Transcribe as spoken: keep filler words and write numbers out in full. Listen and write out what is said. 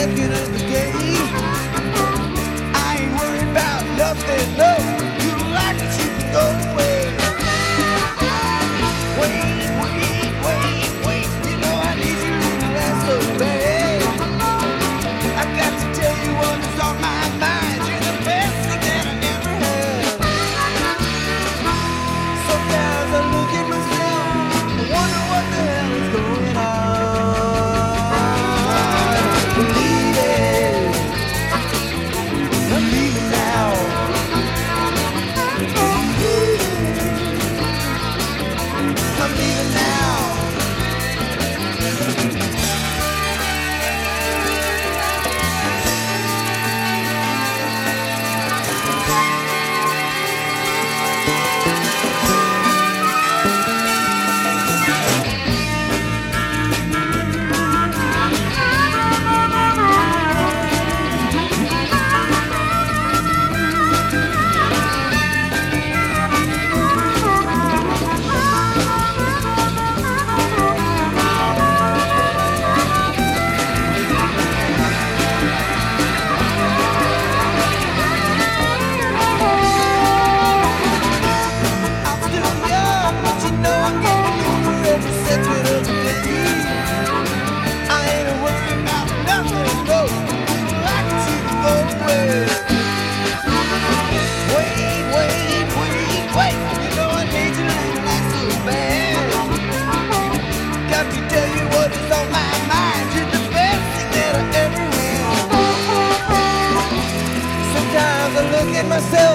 second of the game. I ain't worried about nothing, no. You like it, you can go away. Wait, wait, wait, wait. You know I need you to last so bad. I got to tell you what is on my mind. You're the best thing that I ever had. Sometimes I look at myself and wonder what the hell is going on. Believe it, I'm leaving now. I'm leaving now. Myself